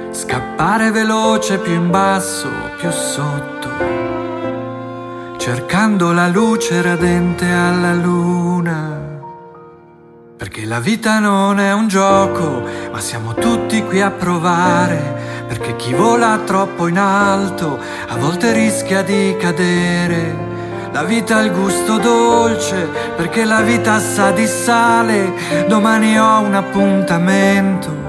Scappare veloce più in basso, più sotto, cercando la luce radente alla luna. Perché la vita non è un gioco, ma siamo tutti qui a provare. Perché chi vola troppo in alto a volte rischia di cadere. La vita ha il gusto dolce, perché la vita sa di sale. Domani ho un appuntamento